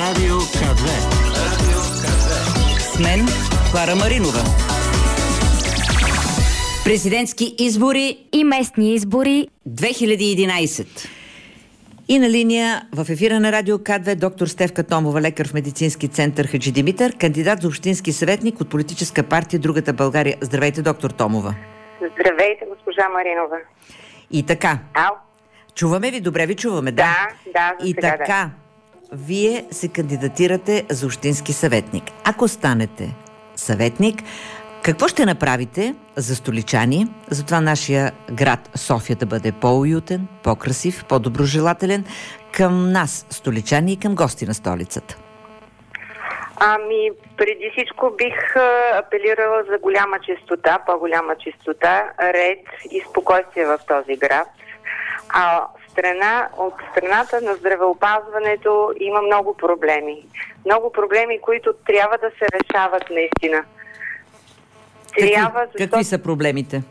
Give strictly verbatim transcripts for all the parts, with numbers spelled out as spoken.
Радио КА две. Радио КА две. С мен Клара Маринова. Президентски избори и местни избори две хиляди и единайсет. И на линия в ефира на Радио КА две доктор Стефка Томова, лекар в медицински център Хаджи Димитър, кандидат за общински съветник от политическа партия Другата България. Здравейте, доктор Томова. Здравейте, госпожа Маринова. И така. Ау. Чуваме ви? Добре ви чуваме, да? Да, да. И сега, така, да. Вие се кандидатирате за общински съветник. Ако станете съветник, какво ще направите за столичани, за това нашия град София да бъде по-уютен, по-красив, по-доброжелателен към нас, столичани, и към гости на столицата? Ами, преди всичко бих апелирала за голяма чистота, по-голяма чистота, ред и спокойствие в този град. А страна, от страната на здравеопазването има много проблеми. Много проблеми, които трябва да се решават наистина. Трябва, какви, защо... какви са проблемите?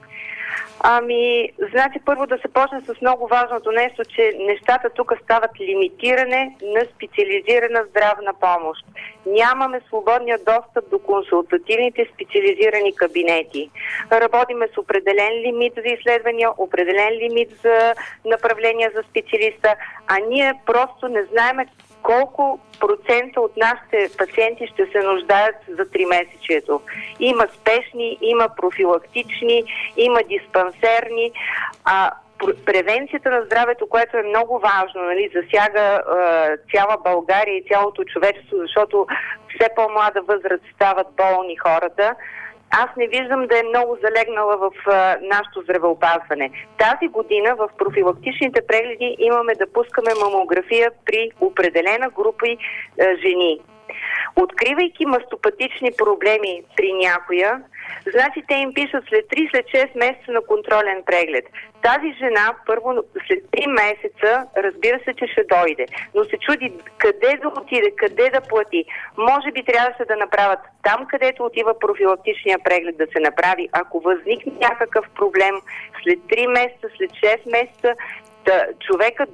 Ами, значи първо да се почне с много важното нещо, че нещата тук стават лимитиране на специализирана здравна помощ. Нямаме свободния достъп до консултативните специализирани кабинети. Работиме с определен лимит за изследвания, определен лимит за направления за специалиста, а ние просто не знаеме колко процента от нашите пациенти ще се нуждаят за тримесечието. Има спешни, има профилактични, има диспансерни. А превенцията на здравето, което е много важно, нали, засяга е, цяла България и цялото човечество, защото все по-млада възраст стават болни хората. Аз не виждам да е много залегнала в а, нашето здравеопазване. Тази година в профилактичните прегледи имаме да пускаме мамография при определена група а, жени. Откривайки мастопатични проблеми при някоя, значи те им пишат след три, след шест месеца на контролен преглед. Тази жена първо след три месеца разбира се, че ще дойде, но се чуди къде да отиде, къде да плати. Може би трябваше да направят там, където отива профилактичния преглед, да се направи. Ако възникне някакъв проблем след три месеца, след шест месеца, да, човекът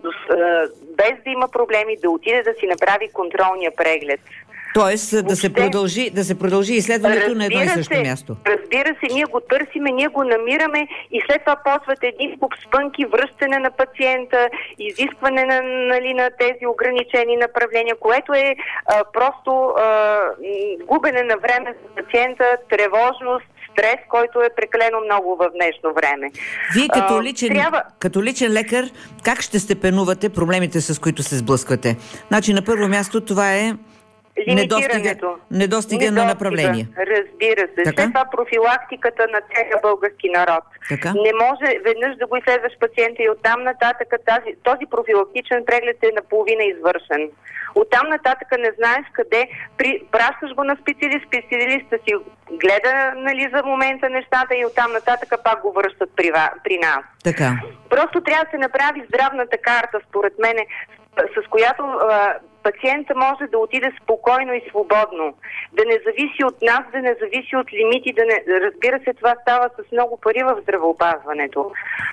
без да има проблеми да отиде да си направи контролния преглед. Тоест да, Въобще, се продължи, да се продължи изследването на едно и също се, място. Разбира се, ние го търсиме, ние го намираме и след това почват един куп спънки, връщане на пациента, изискване на, нали, на тези ограничени направления, което е а, просто а, губене на време за пациента, тревожност, стрес, който е прекалено много в днешно време. Вие като личен, а, трябва... като личен лекар, как ще степенувате проблемите, с които се сблъсквате? Значи на първо място това е недостига, недостига на направление. Разбира се. Така? След това профилактиката на целия български народ. Така? Не може веднъж да го изследваш пациента и оттам нататък тази, този профилактичен преглед е наполовина извършен. Оттам нататък не знаеш къде, при, пращаш го на специалист, специалистът си гледа, нали, за момента нещата и оттам нататък пак го връщат при, при нас. Така. Просто трябва да се направи здравната карта, според мене, с която а, пациента може да отиде спокойно и свободно. Да не зависи от нас, да не зависи от лимити, да не... Разбира се, това става с много пари в здравеопазването.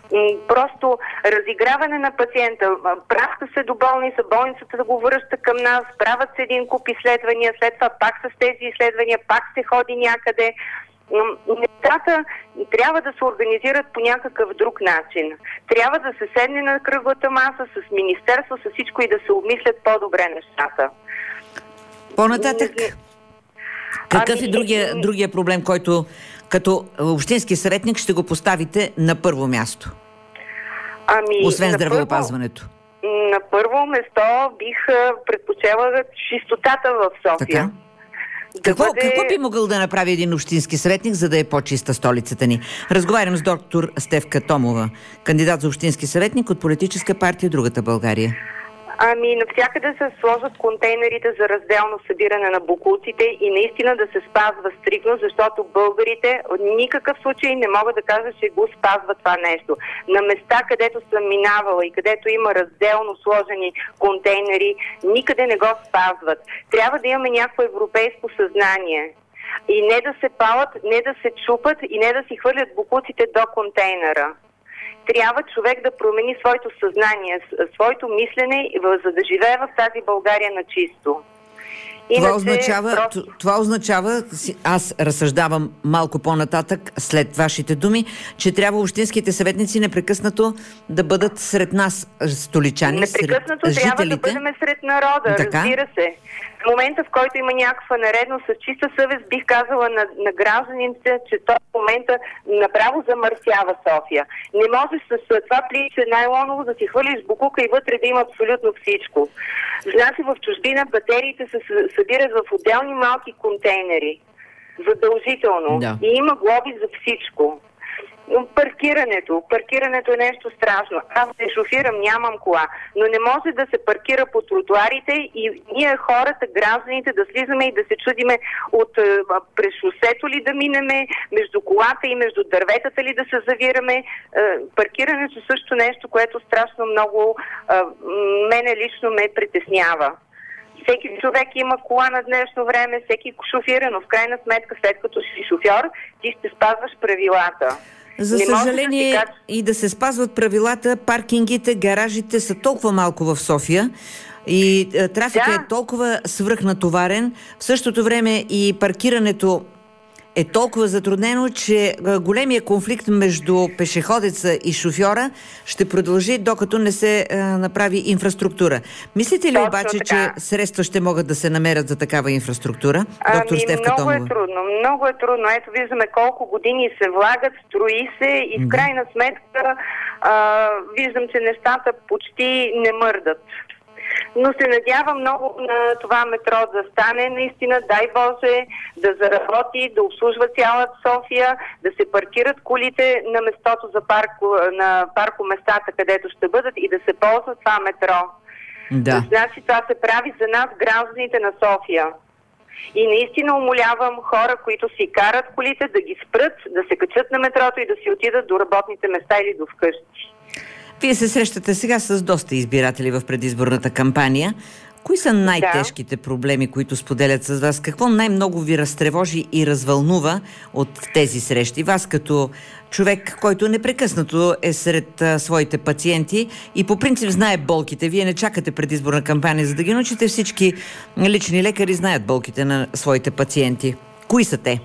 Просто разиграване на пациента. Праща се до болница, болницата да го връща към нас, правят се един куп изследвания, след това пак с тези изследвания, пак се ходи някъде. Нещата трябва да се организират по някакъв друг начин. Трябва да се седне на кръглата маса с министерство, с всичко и да се обмислят по-добре нещата. По-нататък, какъв ами... е другия, другия проблем, който като общински съветник ще го поставите на първо място? Ами, освен здравеопазването. Първо, на първо место бих предпочела чистотата в София. Така? Да какво, бъде... какво би могъл да направи един общински съветник, за да е по-чиста столицата ни? Разговарям с доктор Стефка Томова, кандидат за общински съветник от политическа партия Другата България. Ами, навсякъде се сложат контейнерите за разделно събиране на боклуците и наистина да се спазва стриктно, защото българите в никакъв случай не могат да кажат, че го спазва това нещо. На места, където съм минавала и където има разделно сложени контейнери, никъде не го спазват. Трябва да имаме някакво европейско съзнание. И не да се палят, не да се чупат и не да си хвърлят боклуците до контейнера. Трябва човек да промени своето съзнание, своето мислене, за да живее в тази България на чисто. Това означава, просто... това означава, аз разсъждавам малко по-нататък след вашите думи, че трябва общинските съветници непрекъснато да бъдат сред нас, столичани, непрекъснато сред трябва жителите. да бъдем сред народа, така? Разбира се. В момента, в който има някаква нередност, с чиста съвест бих казала на, на гражданите, че той в момента направо замърсява София. Не можеш с това пличе найлоново да си хвърлиш букука и вътре да има абсолютно всичко. Значи в чужбина батериите се събират в отделни малки контейнери. Задължително. Да. И има глоби за всичко. Паркирането. Паркирането е нещо страшно. Аз не шофирам, нямам кола, но не може да се паркира по тротуарите и ние хората, гражданите, да слизаме и да се чудиме от през шосето ли да минеме, между колата и между дърветата ли да се завираме. Паркирането е също нещо, което страшно много мене лично ме притеснява. Всеки човек има кола на днешно време, всеки шофира, но в крайна сметка, след като си шофьор, ти ще спазваш правилата. За Не съжаление да кажа... и да се спазват правилата, паркингите, гаражите са толкова малко в София и трафикът да. е толкова свръхнатоварен. В същото време и паркирането е толкова затруднено, че големия конфликт между пешеходеца и шофьора ще продължи, докато не се а, направи инфраструктура. Мислите ли Точно обаче, така. че средства ще могат да се намерят за такава инфраструктура? Доктор Ами, Стефка много Томова. е трудно, много е трудно. Ето виждаме колко години се влагат, строи се и в крайна сметка а, виждам, че нещата почти не мърдат. Но се надявам много на това метро да стане наистина, дай Боже, да заработи, да обслужва цялата София, да се паркират колите на местото за парко, на паркоместата, където ще бъдат и да се ползва това метро. Да. Значи това се прави за нас, гражданите на София. И наистина умолявам хора, които си карат колите, да ги спрат, да се качат на метрото и да си отидат до работните места или до вкъщи. Вие се срещате сега с доста избиратели в предизборната кампания. Кои са най-тежките да. проблеми, които споделят с вас? Какво най-много ви разтревожи и развълнува от тези срещи? Вас като човек, който непрекъснато е сред а, своите пациенти и по принцип знае болките. Вие не чакате предизборна кампания, за да ги научите. Всички лични лекари знаят болките на своите пациенти. Кои са те?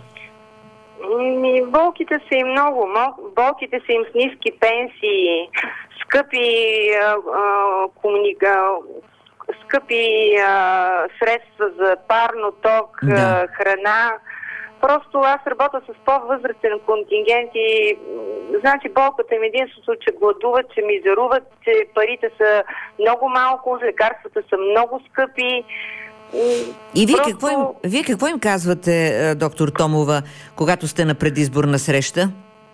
Болките са им много. Болките са им с ниски пенсии, скъпи а, а, комуника... скъпи а, средства за парно, ток, да. а, храна. Просто аз работя с по-възрастен контингент и значи болката им единството, че гладуват, че мизеруват, че парите са много малко, лекарствата са много скъпи. И вие, Просто... какво им, вие какво им казвате, доктор Томова, когато сте на предизборна среща?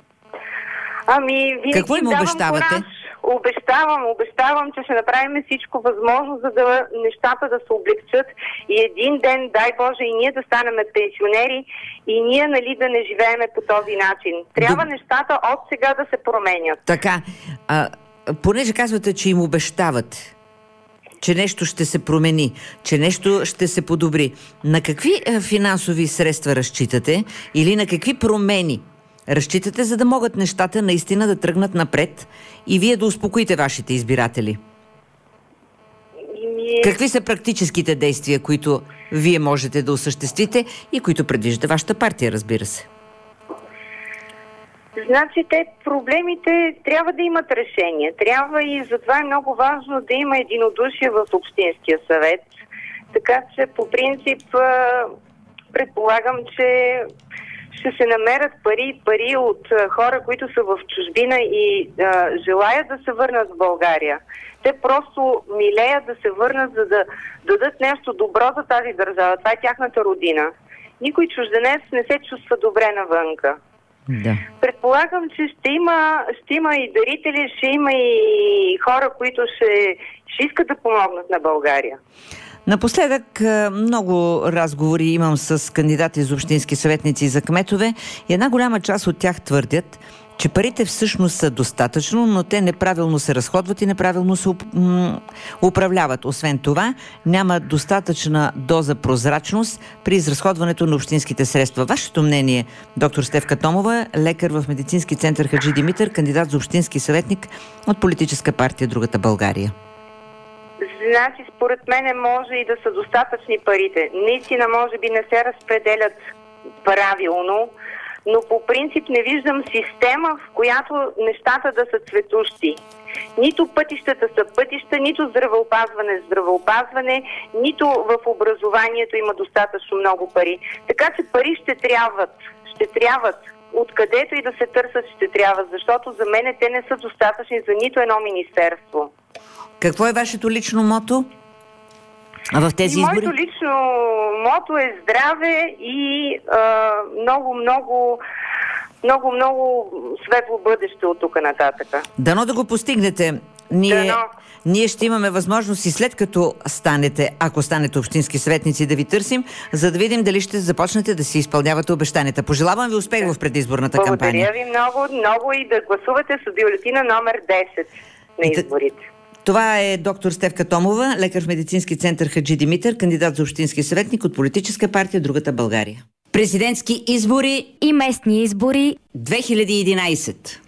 Ами, вие какво им обещавате? Кораж. Обещавам, обещавам, че ще направим всичко възможно, за да нещата да се облегчат и един ден, дай Боже, и ние да станем пенсионери и ние, нали, да не живееме по този начин. Трябва Доб... нещата от сега да се променят. Така, а, понеже казвате, че им обещават, че нещо ще се промени, че нещо ще се подобри. На какви а, финансови средства разчитате или на какви промени разчитате, за да могат нещата наистина да тръгнат напред и вие да успокоите вашите избиратели? И... Какви са практическите действия, които вие можете да осъществите и които предвижда вашата партия, разбира се? Значи, те проблемите трябва да имат решение. Трябва и затова е много важно да има единодушие в Общинския съвет. Така че, по принцип, предполагам, че ще се намерят пари пари от а, хора, които са в чужбина и а, желаят да се върнат в България. Те просто милеят да се върнат, за да дадат нещо добро за тази държава. Това е тяхната родина. Никой чужденец не се чувства добре навънка. Да. Предполагам, че ще има, ще има и дарители, ще има и хора, които ще, ще искат да помогнат на България. Напоследък много разговори имам с кандидати за общински съветници и за кметове и една голяма част от тях твърдят, че парите всъщност са достатъчно, но те неправилно се разходват и неправилно се управляват. Освен това, няма достатъчна доза прозрачност при изразходването на общинските средства. Вашето мнение, доктор Стефка Томова, лекар в медицински център Хаджи Димитър, кандидат за общински съветник от политическа партия Другата България. Значи, според мен може и да са достатъчни парите. Наистина, може би не се разпределят правилно, но по принцип не виждам система, в която нещата да са цветущи. Нито пътищата са пътища, нито здравеопазване здравеопазване, нито в образованието има достатъчно много пари. Така че пари ще трябват. Ще трябват. Откъдето и да се търсят, ще трябва, защото за мен те не са достатъчни за нито едно министерство. Какво е вашето лично мото в тези и избори? Моето лично мото е здраве и а, много, много, много, много светло бъдеще от тук нататък. Дано да го постигнете. Ние, Дано. ние ще имаме възможност и след като станете, ако станете общински съветници, да ви търсим, за да видим дали ще започнете да си изпълнявате обещанията. Пожелавам ви успех в предизборната Благодаря кампания. Благодаря ви много, много и да гласувате с бюлетина номер десет на изборите. Това е доктор Стефка Томова, лекар в медицински център Хаджи Димитър, кандидат за общински съветник от политическа партия Другата България. Президентски избори и местни избори две хиляди и единайсет.